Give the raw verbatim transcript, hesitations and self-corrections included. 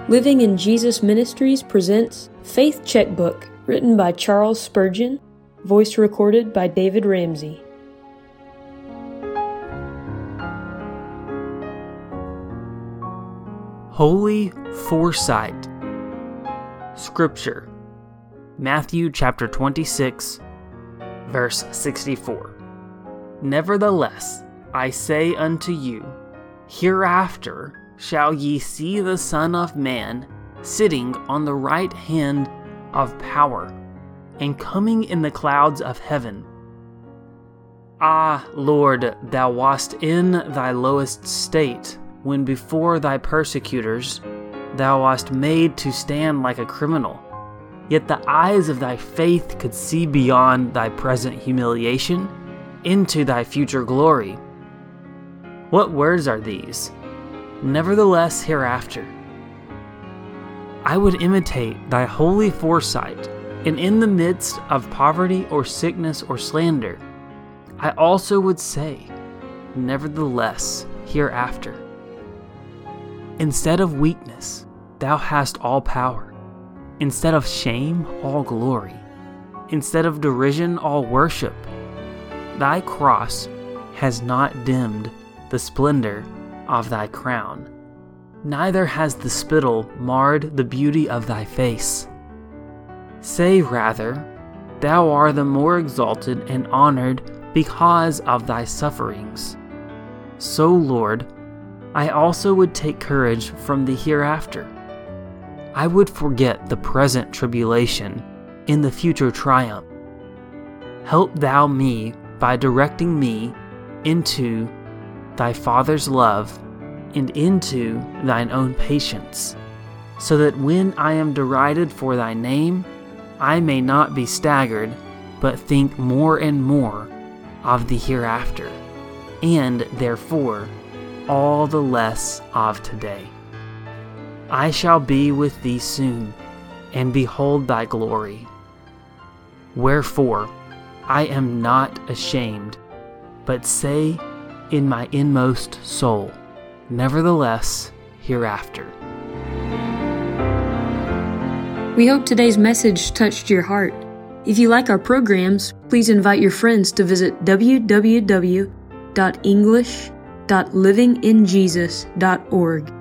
Living in Jesus Ministries presents Faith Checkbook, written by Charles Spurgeon, voice recorded by David Ramsey. Holy Foresight. Scripture, Matthew chapter twenty-six, verse sixty-four. Nevertheless, I say unto you, hereafter shall ye see the Son of Man sitting on the right hand of power, and coming in the clouds of heaven. Ah, Lord, thou wast in thy lowest state, when before thy persecutors thou wast made to stand like a criminal. Yet the eyes of thy faith could see beyond thy present humiliation into thy future glory. What words are these? Nevertheless, hereafter. I would imitate thy holy foresight, and in the midst of poverty or sickness or slander, I also would say, nevertheless, hereafter. Instead of weakness, thou hast all power. Instead of shame, all glory. Instead of derision, all worship. Thy cross has not dimmed the splendor of thy crown, neither has the spittle marred the beauty of thy face. Say rather, thou art the more exalted and honored because of thy sufferings. So, Lord, I also would take courage from the hereafter. I would forget the present tribulation in the future triumph. Help thou me by directing me into thy Father's love and into thine own patience, so that when I am derided for thy name, I may not be staggered, but think more and more of the hereafter, and therefore all the less of today. I shall be with thee soon, and behold thy glory. Wherefore I am not ashamed, but say in my inmost soul, nevertheless, hereafter. We hope today's message touched your heart. If you like our programs, please invite your friends to visit w w w dot english dot living in jesus dot org.